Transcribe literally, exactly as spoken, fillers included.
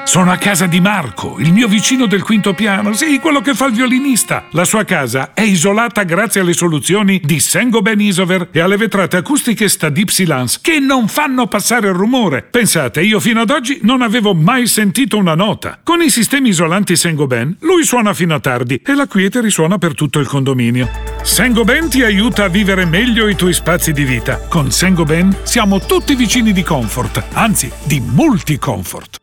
Sono a casa di Marco, il mio vicino del quinto piano. Sì, quello che fa il violinista. La sua casa è isolata grazie alle soluzioni di Saint-Gobain Isover e alle vetrate acustiche Stadi Ypsilance che non fanno passare il rumore. Pensate, io fino ad oggi non avevo mai sentito una nota. Con i sistemi isolanti Saint-Gobain, lui suona fino a tardi e la quiete risuona per tutto il condominio. Saint-Gobain ti aiuta a vivere meglio i tuoi spazi di vita. Con Saint-Gobain siamo tutti vicini di comfort, anzi di multi-comfort.